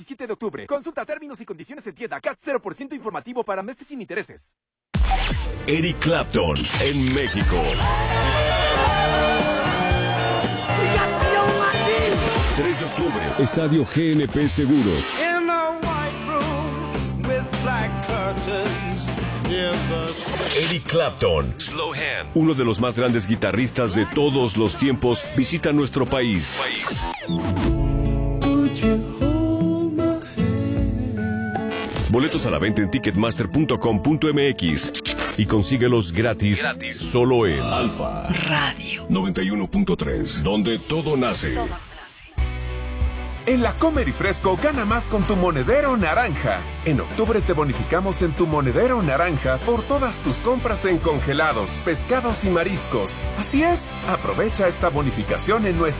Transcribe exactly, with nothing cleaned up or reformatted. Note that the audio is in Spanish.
diecisiete de octubre. Consulta términos y condiciones en tienda. C A T cero por ciento informativo para meses sin intereses. Eric Clapton en México. tres de octubre, Estadio G N P Seguros. Eric Clapton, Slow Hand, uno de los más grandes guitarristas de todos los tiempos, visita nuestro país. Boletos a la venta en ticketmaster punto com punto m x y consíguelos gratis, gratis solo en Alfa Radio noventa y uno punto tres, donde todo nace. Todo nace. En la Comer y Fresco gana más con tu monedero naranja. En octubre te bonificamos en tu monedero naranja por todas tus compras en congelados, pescados y mariscos. Así es, aprovecha esta bonificación en nuestra